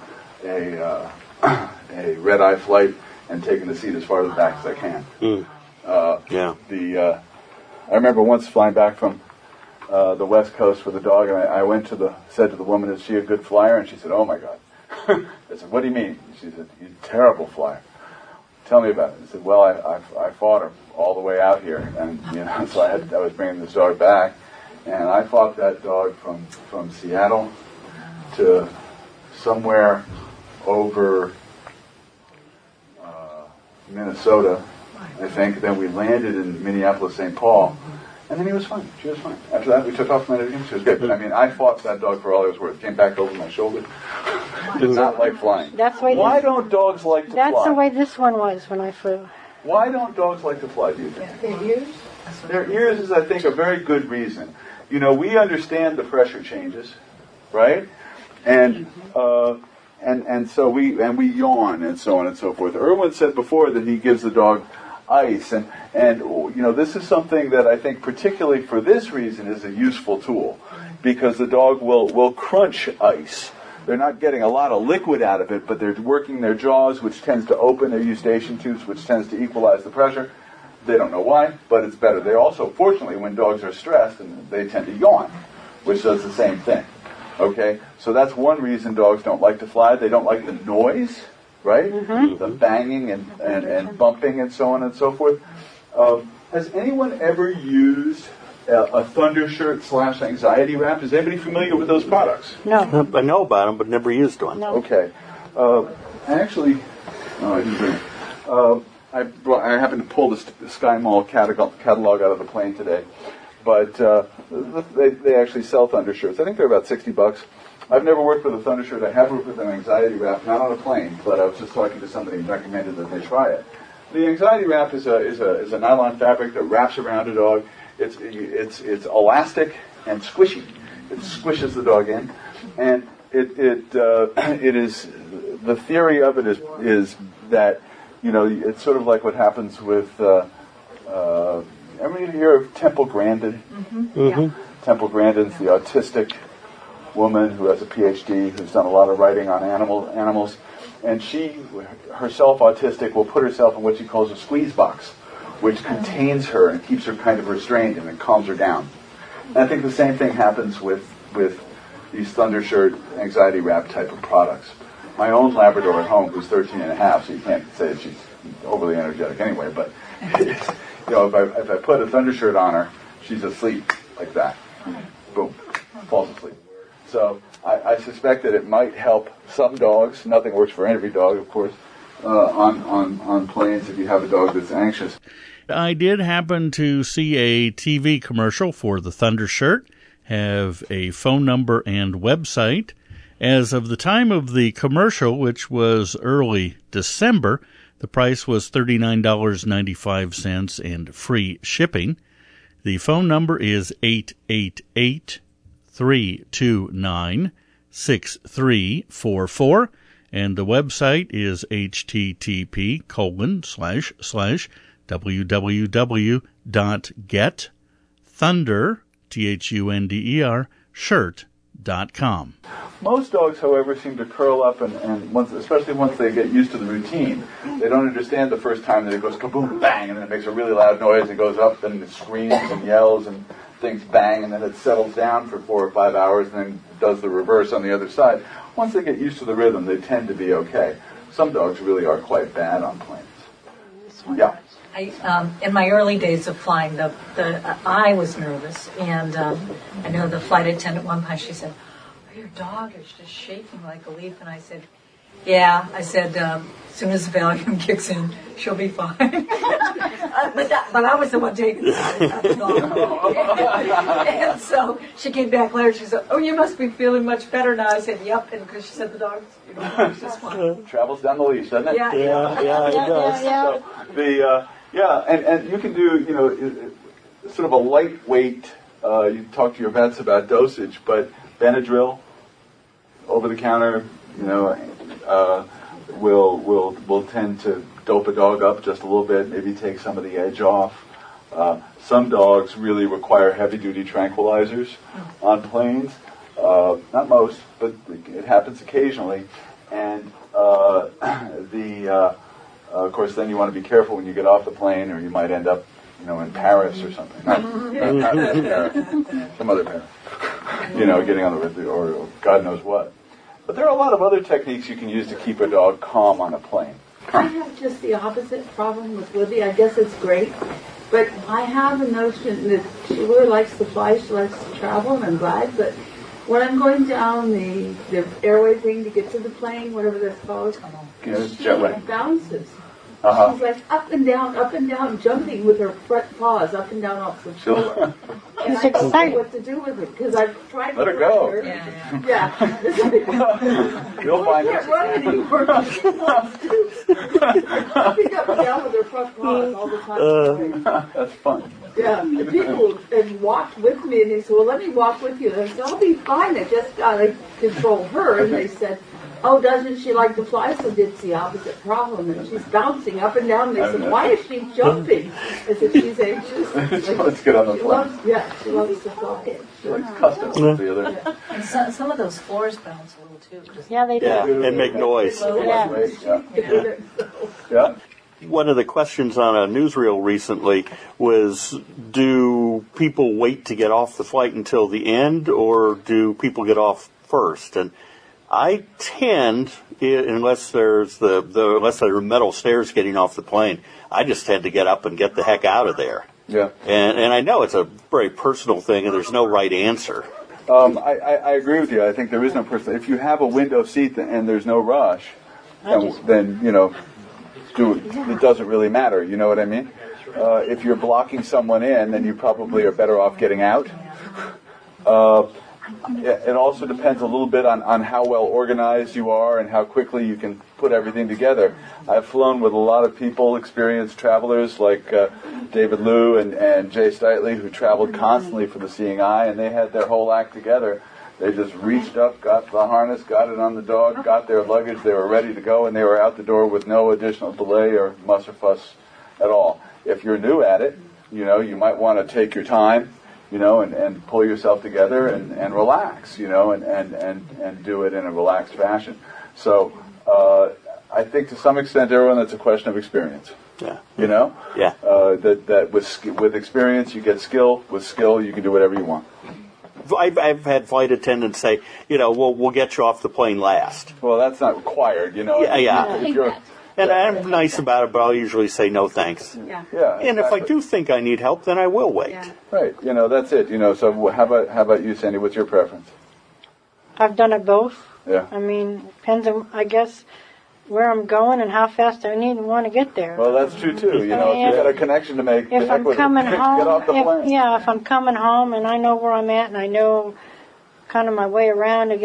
a uh, a red eye flight and taken the seat as far to the back as I can. Mm. Uh, Yeah. The uh, I remember once flying back from uh, the West Coast with a dog, and I, I went to the said to the woman, "Is she a good flyer?" And she said, "Oh my God." I said, "What do you mean?" She said, "You're a terrible flyer." Tell me about it. I said, "Well, I, I I fought her all the way out here, and you know, so I had I was bringing this dog back, and I fought that dog from from Seattle to somewhere over uh, Minnesota, I think. Then we landed in Minneapolis, Saint Paul, and then he was fine. She was fine. After that, we took off and landed again. She was good. But I mean, I fought that dog for all it was worth. Came back over my shoulder. Did not like flying. That's the way Why this, don't dogs like to That's fly? the way this one was when I flew. Why don't dogs like to fly, do you think? Their ears? Their ears is, I think, a very good reason. You know, we understand the pressure changes, right? And uh, and and so we and we yawn and so on and so forth. Irwin said before that he gives the dog ice, and and you know, this is something that I think, particularly for this reason, is a useful tool, because the dog will will crunch ice. They're not getting a lot of liquid out of it, but they're working their jaws, which tends to open their eustachian tubes, which tends to equalize the pressure. They don't know why, but it's better. They also, fortunately, when dogs are stressed, and they tend to yawn, which does the same thing. Okay, so that's one reason dogs don't like to fly. They don't like the noise, right? Mm-hmm. The banging and, and, and bumping and so on and so forth. Um, has anyone ever used a, a Thundershirt slash anxiety wrap? Is anybody familiar with those products? No. I know about them, but never used one. No. Okay. Uh, actually, no, I didn't bring it. Uh, I, brought, I happened to pull the, the Sky Mall catalog, catalog out of the plane today, but uh, they, they actually sell Thundershirts. I think they're about sixty bucks. I've never worked with a Thundershirt. I have worked with an anxiety wrap, not on a plane, but I was just talking to somebody who recommended that they try it. The anxiety wrap is a is a is a nylon fabric that wraps around a dog. It's it's it's elastic and squishy. It squishes the dog in, and it it uh, it is the theory of it is is that, you know, it's sort of like what happens with. Uh, uh, ever hear of Temple Grandin? Mm-hmm. Yeah. Temple Grandin's the autistic woman who has a P H D, who's done a lot of writing on animal animals, and she, herself autistic, will put herself in what she calls a squeeze box, which contains her and keeps her kind of restrained, and it calms her down. And I think the same thing happens with with these Thundershirt anxiety wrap type of products. My own Labrador at home, who's thirteen and a half, so you can't say that she's overly energetic anyway, but you know, if I if I put a Thundershirt on her, she's asleep like that. Boom, falls asleep. So I, I suspect that it might help some dogs. Nothing works for every dog, of course, uh, on, on, on planes if you have a dog that's anxious. I did happen to see a T V commercial for the Thundershirt, have a phone number and website, As of the time of the commercial, which was early December, the price was thirty-nine dollars and ninety-five cents and free shipping. The phone number is eight eight eight, three two nine, six three four four, and the website is http colon slash slash www dot get thunder, T H U N D E R, shirt dot com. Most dogs, however, seem to curl up, and, and once, especially once they get used to the routine. They don't understand the first time that it goes kaboom, bang, and then it makes a really loud noise and goes up, and it screams and yells and things bang, and then it settles down for four or five hours and then does the reverse on the other side. Once they get used to the rhythm, they tend to be okay. Some dogs really are quite bad on planes. Yeah. I, um, in my early days of flying, the, the uh, I was nervous, and um, I know the flight attendant one time, she said, "Oh, your dog is just shaking like a leaf," and I said, "Yeah," I said, um, "as soon as the Valium kicks in, she'll be fine." uh, but, that, but I was the one taking the dog. And so she came back later, she said, "Oh, you must be feeling much better now." I said, "Yep," and because she said the dog, you know, was just fine. Travels down the leash, doesn't it? Yeah, yeah, yeah, it does. Yeah, yeah. So the, uh, yeah, and, and you can do, you know, it, it, sort of a lightweight, uh, you talk to your vets about dosage, but Benadryl, over the counter, you know, uh, will will will tend to dope a dog up just a little bit, maybe take some of the edge off. Uh, some dogs really require heavy-duty tranquilizers on planes. Uh, not most, but it happens occasionally. And uh, the uh, uh, of course, then you want to be careful when you get off the plane, or you might end up, you know, in Paris or something. Not, not, not Paris, some other Paris. You know, getting on the or, or God knows what. But there are a lot of other techniques you can use to keep a dog calm on a plane. I have just the opposite problem with Libby. I guess it's great, but I have a notion that she really likes to fly, she likes to travel, and I'm glad, but when I'm going down the, the airway thing to get to the plane, whatever that's called, Yeah, she jetway. bounces. Uh-huh. She's like up and down, up and down, jumping with her front paws up and down off the floor. And I don't know what to do with her because I've tried Let to her go. Her. Yeah, Yeah. yeah. You'll find I can't run anymore. She wants to. Hopping up and down with her front paws all the time. Uh, that's fun. Yeah, the people have walked with me, and they said, "Well, let me walk with you." And I said, "I'll be fine. I just gotta control her." And they said, "Oh, doesn't she like to fly?" So it's the opposite problem, and she's bouncing up and down. And they said, "Why is she jumping?" I said, "She's anxious." Like, Let's get on the she plane. loves, yeah, she loves to fly. She likes customs. That's the other. Yeah. And so, some of those floors bounce a little too. Just Yeah, they do. Yeah, and make noise. Yeah. Yeah. Yeah. One of the questions on a newsreel recently was, do people wait to get off the flight until the end, or do people get off first? And I tend, unless there's the, the unless there are metal stairs getting off the plane, I just tend to get up and get the heck out of there. Yeah. And and I know it's a very personal thing, and there's no right answer. Um, I, I, I agree with you. I think there is no person. If you have a window seat and there's no rush, then, then you know, do it. It doesn't really matter. You know what I mean? Uh, if you're blocking someone in, then you probably are better off getting out. Uh, it also depends a little bit on, on how well organized you are and how quickly you can put everything together. I've flown with a lot of people, experienced travelers like uh, David Liu and, and Jay Steitley, who traveled constantly for the Seeing Eye, and they had their whole act together. They just reached up, got the harness, got it on the dog, got their luggage, they were ready to go, and they were out the door with no additional delay or muss or fuss at all. If you're new at it, you know, you might want to take your time, you know, and, and pull yourself together and, and relax, you know, and, and, and, and do it in a relaxed fashion. So uh, I think to some extent, everyone, that's a question of experience. Yeah. You know? Yeah. Uh, that that with with experience, you get skill. With skill, you can do whatever you want. I've, I've had flight attendants say, you know, we'll, we'll get you off the plane last. Well, that's not required, you know. Yeah, yeah. If you're, And I'm nice about it, but I'll usually say no thanks. Yeah. yeah. And if I exactly. do think I need help, then I will wait. Yeah. Right. You know, that's it. You know. So how about how about you, Sandy? What's your preference? I've done it both. Yeah. I mean, depends on, I guess, where I'm going and how fast I need and want to get there. Well, that's true too. You know, if you got a connection to make, the If heck I'm with it. coming Get home, off the if, plane. yeah, if I'm coming home and I know where I'm at and I know kind of my way around to get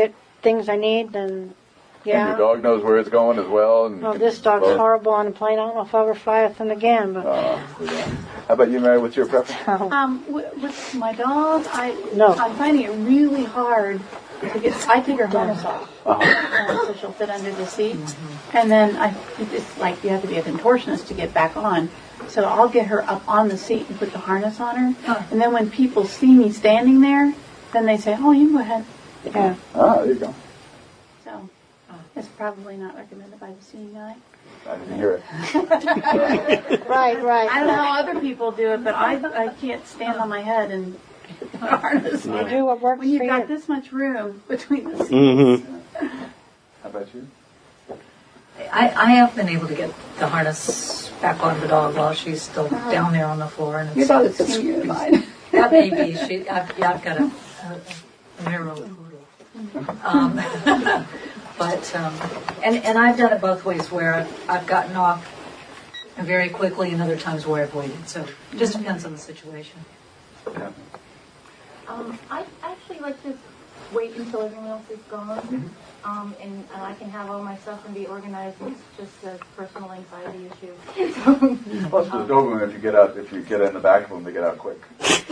things I need, then yeah. And your dog knows where it's going as well. And Oh, this dog's both. horrible on the plane. I don't know if I'll ever fly with him again, but. Uh, how about you, Mary? What's your preference? Um, with, with my dog, I No. I'm finding it really hard to get. I take her harness off, Uh-huh. uh, so she'll fit under the seat, and then I it's like you have to be a contortionist to get back on. So I'll get her up on the seat and put the harness on her, and then when people see me standing there, then they say, "Oh, you go ahead." Yeah. Ah, there you go. So it's probably not recommended by the seeing eye. I didn't hear it. Right, right. I don't know how other people do it, but I I can't stand on my head and put a harness on. You do what works When you've for got you. this much room between the seats. Mm-hmm. How about you? I, I have been able to get the harness back on the dog while she's still down there on the floor. And it's, Your dog is it's, skinnier than mine. That baby, she, I've, yeah, I've got a, a, a Miro poodle. Um, but, um, and, and I've done it both ways where I've, I've gotten off very quickly and other times where I've waited. So it just depends on the situation. Yeah. Um, I actually like to wait until everyone else is gone, um, and, and I can have all my stuff and be organized. It's just a personal anxiety issue. So, Plus, with Doberman, if you get out, if you get in the back of them, they get out quick.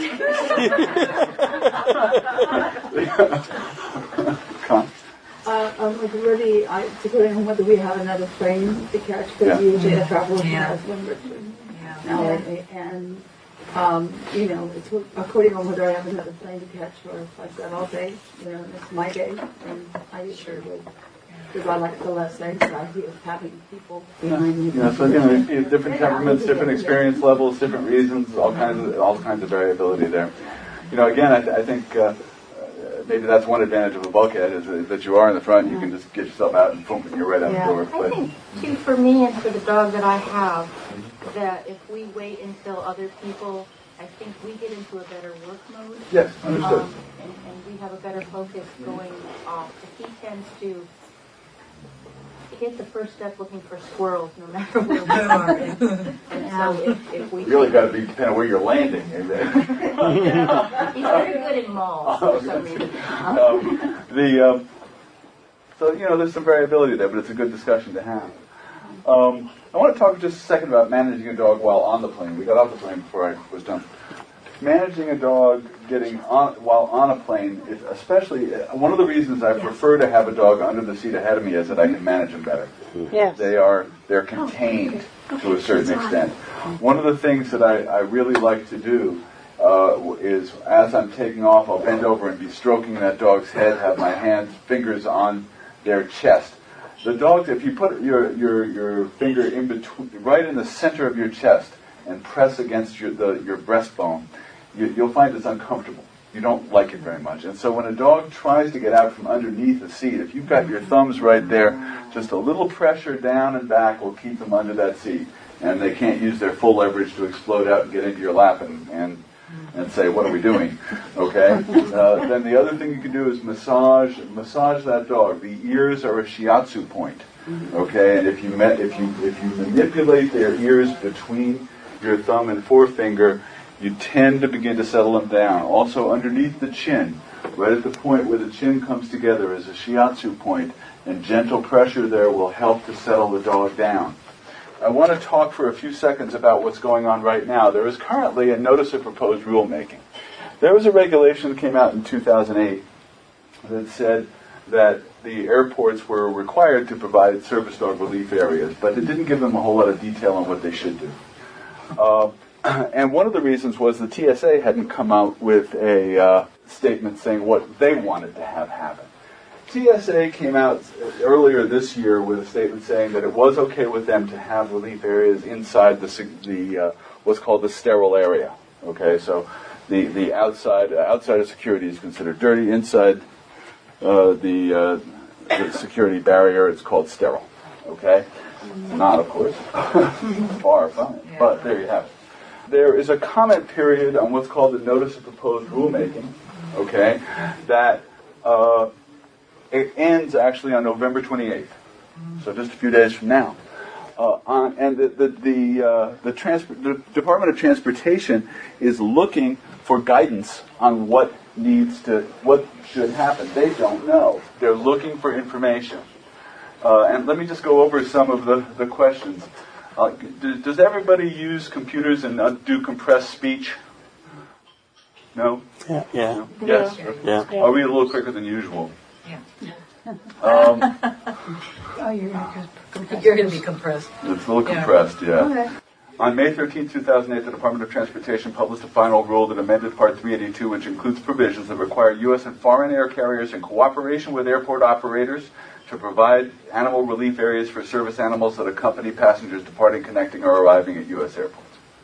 Con? Uh, um, like really, I, depending on whether we have another plane to catch, because Yeah. usually I travel with my Yeah. husband, Richard. Yeah. Now, and, and um, you know, it's according on whether I have another plane to catch, or if I said all day, you know, it's my day, and I usually would. Because I like the less anxiety of having people behind me. Yeah, so you know, you have different temperaments, different experience levels, different reasons, all kinds of all kinds of variability there. You know, again, I, th- I think uh, maybe that's one advantage of a bulkhead is that you are in the front. You can just get yourself out and boom, you're right out yeah. the door. I But think, too, for me and for the dog that I have, that if we wait until other people, I think we get into a better work mode. yes, understood. Um, and, and we have a better focus going off. He tends to hit the first step looking for squirrels, no matter where we are. And so if, if we You really got to be depending on where you're landing. he's very good in malls for some reason. um, the um, so you know, there's some variability there, but it's a good discussion to have. Um, I want to talk just a second about managing a dog while on the plane. We got off the plane before I was done. Managing a dog getting on while on a plane, is especially uh, one of the reasons I prefer to have a dog under the seat ahead of me is that I can manage them better. Yes. They are they're contained to a certain extent. One of the things that I, I really like to do uh, is as I'm taking off, I'll bend over and be stroking that dog's head, have my hands, fingers on their chest. The dog, if you put your your your finger in between, right in the center of your chest, and press against your the, your breastbone, you, you'll find it's uncomfortable. You don't like it very much. And so when a dog tries to get out from underneath the seat, if you've got your thumbs right there, just a little pressure down and back will keep them under that seat. And they can't use their full leverage to explode out and get into your lap and, and, and say, what are we doing? Okay? Uh, then the other thing you can do is massage massage that dog. The ears are a shiatsu point. Okay? And if you met, if you if you manipulate their ears between your thumb and forefinger, you tend to begin to settle them down. Also underneath the chin, right at the point where the chin comes together is a shiatsu point, and gentle pressure there will help to settle the dog down. I want to talk for a few seconds about what's going on right now. There is currently a notice of proposed rulemaking. There was a regulation that came out in two thousand eight that said that the airports were required to provide service dog relief areas, but it didn't give them a whole lot of detail on what they should do. Uh, and one of the reasons was the T S A hadn't come out with a uh, statement saying what they wanted to have happen. T S A came out earlier this year with a statement saying that it was okay with them to have relief areas inside the the uh, what's called the sterile area. Okay, so the the outside uh, outside of security is considered dirty. Inside uh, the, uh, the security barrier, it's called sterile. Okay, not of course, far from it. But there you have it. There is a comment period on what's called the notice of proposed rulemaking. Okay, that. Uh, It ends actually on November twenty-eighth, so just a few days from now. Uh, on, and the the the, uh, the, trans- the Department of Transportation is looking for guidance on what needs to, what should happen. They don't know. They're looking for information. Uh, and let me just go over some of the, the questions. Uh, d- does everybody use computers and uh, do compressed speech? No? Yeah. Yeah. No? Yes? Yeah. Are we a little quicker than usual? Yeah. Um, Oh, you're going to You're going to be compressed. It's a little Yeah. compressed, yeah. Okay. On May thirteenth, two thousand eight, the Department of Transportation published a final rule that amended Part three eighty-two, which includes provisions that require U S and foreign air carriers, in cooperation with airport operators, to provide animal relief areas for service animals that accompany passengers departing, connecting, or arriving at U S airports.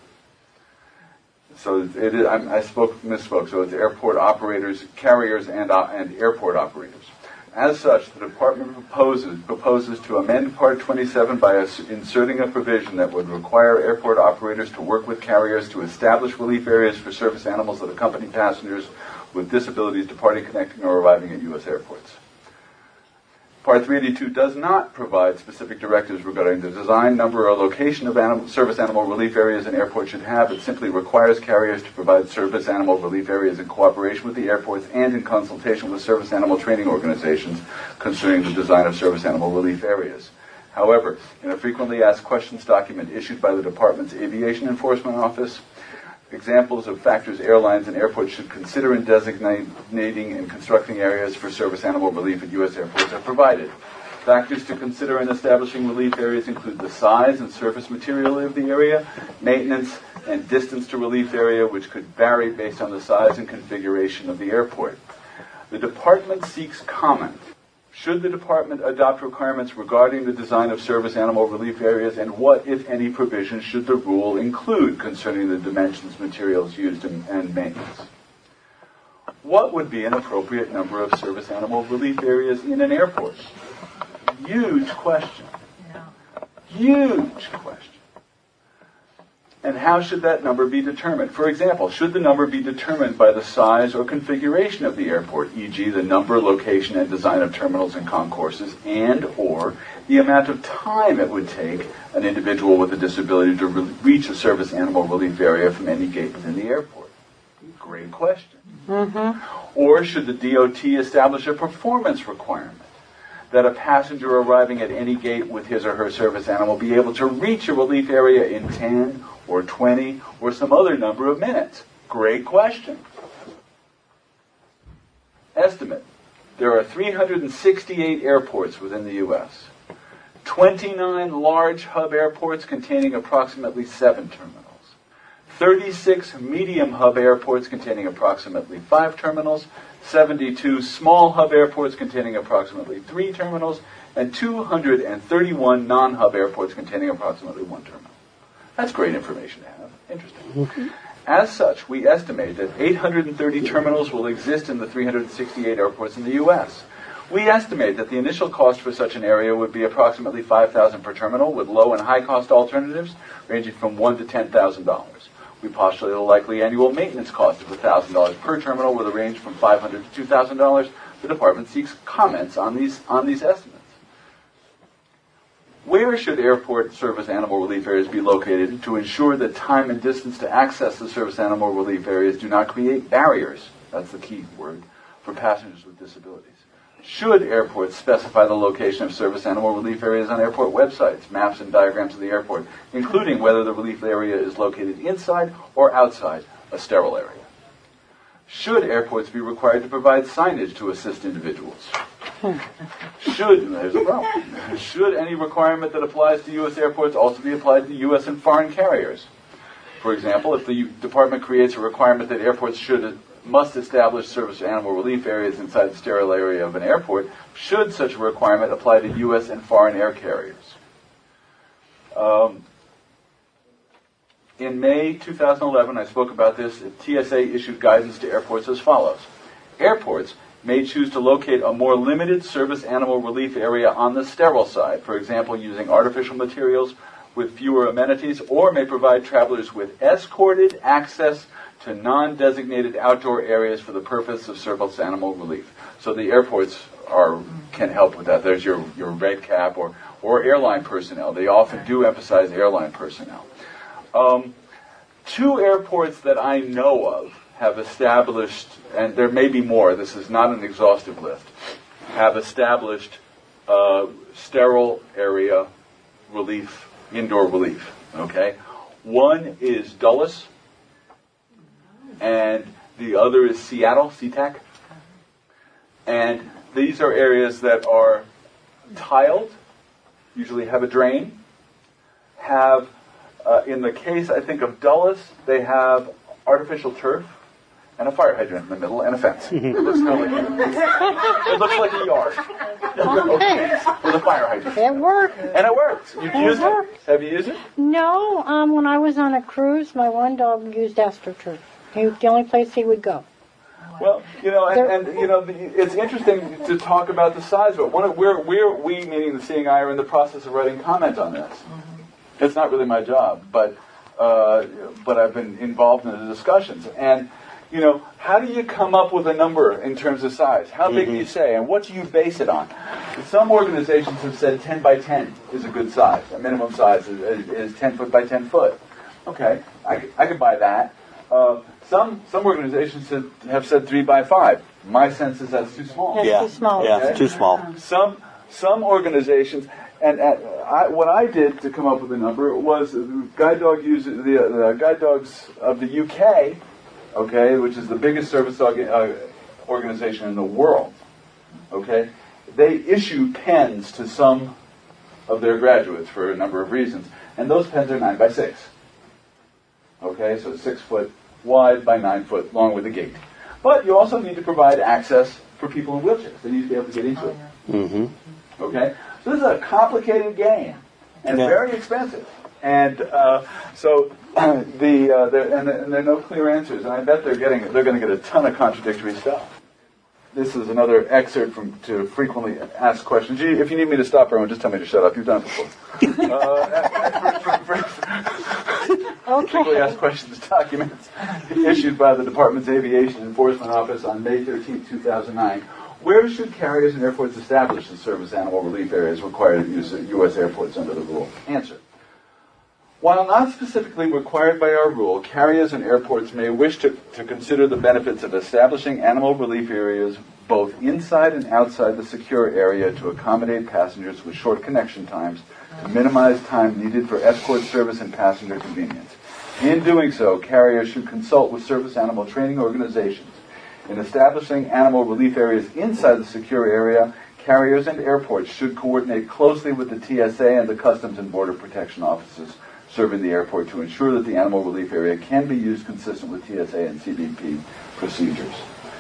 So it is, I, I spoke, misspoke. So it's airport operators, carriers, and uh, and airport operators. As such, the Department proposes proposes to amend Part twenty-seven by as- inserting a provision that would require airport operators to work with carriers to establish relief areas for service animals that accompany passengers with disabilities departing, connecting, or arriving at U S airports. Part three eighty-two does not provide specific directives regarding the design, number, or location of animal, service animal relief areas an airport should have. It simply requires carriers to provide service animal relief areas in cooperation with the airports and in consultation with service animal training organizations concerning the design of service animal relief areas. However, in a frequently asked questions document issued by the Department's Aviation Enforcement Office, examples of factors airlines and airports should consider in designating and constructing areas for service animal relief at U S airports are provided. Factors to consider in establishing relief areas include the size and surface material of the area, maintenance, and distance to relief area, which could vary based on the size and configuration of the airport. The Department seeks comment. Should the Department adopt requirements regarding the design of service animal relief areas, and what, if any, provisions should the rule include concerning the dimensions, materials used, and, and maintenance? What would be an appropriate number of service animal relief areas in an airport? Huge question. Huge question. And how should that number be determined? For example, should the number be determined by the size or configuration of the airport, for example the number, location, and design of terminals and concourses, and or the amount of time it would take an individual with a disability to re- reach a service animal relief area from any gate within the airport? Great question. Mm-hmm. Or should the D O T establish a performance requirement that a passenger arriving at any gate with his or her service animal be able to reach a relief area in ten or twenty or some other number of minutes? Great question. Estimate. There are three hundred sixty-eight airports within the U S twenty-nine large hub airports containing approximately seven terminals, thirty-six medium hub airports containing approximately five terminals, seventy-two small hub airports containing approximately three terminals, and two hundred thirty-one non-hub airports containing approximately one terminal. That's great information to have. Interesting. As such, we estimate that eight hundred thirty terminals will exist in the three hundred sixty-eight airports in the U S We estimate that the initial cost for such an area would be approximately five thousand dollars per terminal, with low and high cost alternatives ranging from one thousand dollars to ten thousand dollars. We postulate a likely annual maintenance cost of one thousand dollars per terminal, with a range from five hundred dollars to two thousand dollars. The Department seeks comments on these on these estimates. Where should airport service animal relief areas be located to ensure that time and distance to access the service animal relief areas do not create barriers? That's the key word for passengers with disabilities. Should airports specify the location of service animal relief areas on airport websites, maps, and diagrams of the airport, including whether the relief area is located inside or outside a sterile area? Should airports be required to provide signage to assist individuals? Should, and there's a problem, should any requirement that applies to U S airports also be applied to U S and foreign carriers? For example, if the Department creates a requirement that airports should must establish service animal relief areas inside the sterile area of an airport, should such a requirement apply to U S and foreign air carriers? Um, in May two thousand eleven, I spoke about this, T S A issued guidance to airports as follows. Airports may choose to locate a more limited service animal relief area on the sterile side, for example, using artificial materials with fewer amenities, or may provide travelers with escorted access to non-designated outdoor areas for the purpose of service animal relief. So the airports are can help with that. There's your, your red cap or, or airline personnel. They often do emphasize airline personnel. Um, two airports that I know of have established, and there may be more, this is not an exhaustive list, have established uh, sterile area relief, indoor relief, okay? One is Dulles, and the other is Seattle, SeaTac. And these are areas that are tiled, usually have a drain, have, uh, in the case, I think, of Dulles, they have artificial turf and a fire hydrant in the middle and a fence. It looks, kind of like, it looks like a yard. Okay. With a fire hydrant. It worked. And it works. You've It used worked. it? Have you used it? No, um, when I was on a cruise, my one dog used AstroTurf. He was the only place he would go. Well, you know, and, and you know, the, it's interesting to talk about the size of it. One of, we're, we're, we, meaning the Seeing Eye, are in the process of writing comment on this. Mm-hmm. It's not really my job, but uh, but I've been involved in the discussions. And, you know, how do you come up with a number in terms of size? How big mm-hmm. do you say, and what do you base it on? Some organizations have said ten by ten is a good size. A minimum size is, is, is ten foot by ten foot. Okay, I, I could buy that. Uh, some some organizations have, have said three by five. My sense is that's too small. That's yeah. too small. Yeah, Okay? it's too small. Some some organizations, and uh, I, what I did to come up with a number was guide dog uses the, the guide dogs of the U K, okay, which is the biggest service dog uh, organization in the world. Okay, they issue pens to some of their graduates for a number of reasons, and those pens are nine by six. Okay, so six foot wide by nine foot long with a gate. But you also need to provide access for people in wheelchairs. They need to be able to get into it. Mm-hmm. Okay, so this is a complicated game and Yeah. very expensive. And uh, so the uh, there, and, and there are no clear answers. And I bet they're getting they're going to get a ton of contradictory stuff. This is another excerpt from to frequently asked questions. Gee, if you need me to stop, everyone, just tell me to shut up. You've done it before. uh, for, for, for, frequently asked questions documents issued by the Department's Aviation Enforcement Office on May thirteenth, two thousand nine. Where should carriers and airports establish the service animal relief areas required at U S airports under the rule? Answer. While not specifically required by our rule, carriers and airports may wish to, to consider the benefits of establishing animal relief areas both inside and outside the secure area to accommodate passengers with short connection times to minimize time needed for escort service and passenger convenience. In doing so, carriers should consult with service animal training organizations. In establishing animal relief areas inside the secure area, carriers and airports should coordinate closely with the T S A and the Customs and Border Protection offices serving the airport to ensure that the animal relief area can be used consistent with T S A and C B P procedures.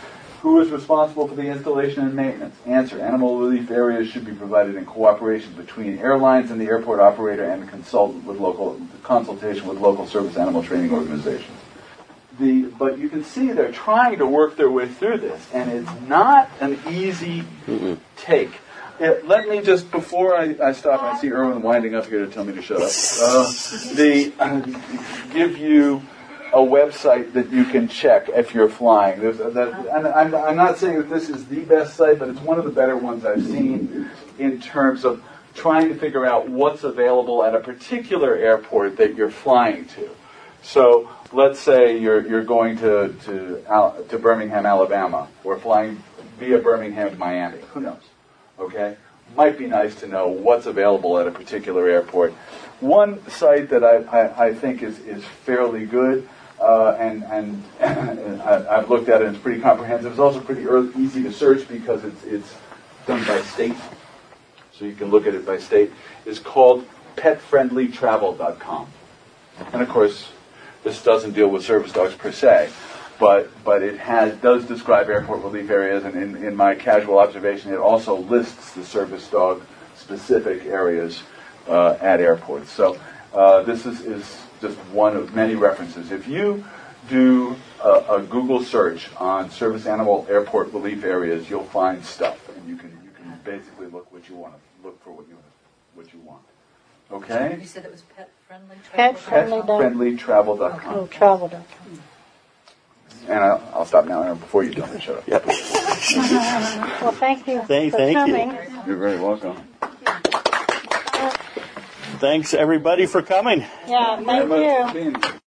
Who is responsible for the installation and maintenance? Answer. Animal relief areas should be provided in cooperation between airlines and the airport operator and consult with local, consultation with local service animal training organizations. The, but you can see they're trying to work their way through this, and it's not an easy Mm-mm. take. It, let me just, before I, I stop, I see Erwin winding up here to tell me to shut up, uh, the, uh, give you a website that you can check if you're flying. There's, uh, that, and I'm, I'm not saying that this is the best site, but it's one of the better ones I've seen in terms of trying to figure out what's available at a particular airport that you're flying to. So let's say you're you're going to to, Al, to Birmingham, Alabama, or flying via Birmingham to Miami. Who knows? Okay, might be nice to know what's available at a particular airport. One site that I, I, I think is, is fairly good, uh, and and, and I, I've looked at it, and it's pretty comprehensive. It's also pretty early, easy to search because it's it's done by state, so you can look at it by state. It's called pet friendly travel dot com, and of course, this doesn't deal with service dogs per se. But but it has does describe airport relief areas, and in, in my casual observation, it also lists the service dog specific areas uh, at airports. So uh, this is, is just one of many references. If you do a, a Google search on service animal airport relief areas, you'll find stuff, and you can you can basically look what you want to look for what you what you want. Okay. You said it was pet friendly. Pet friendly. pet friendly travel dot com. Oh, travel dot com. And I'll, I'll stop now, Aaron, before you tell me to shut up. Yep. Well, thank you Thank- for thank you. coming. You're very welcome. Thanks, everybody, for coming. Yeah, thank you.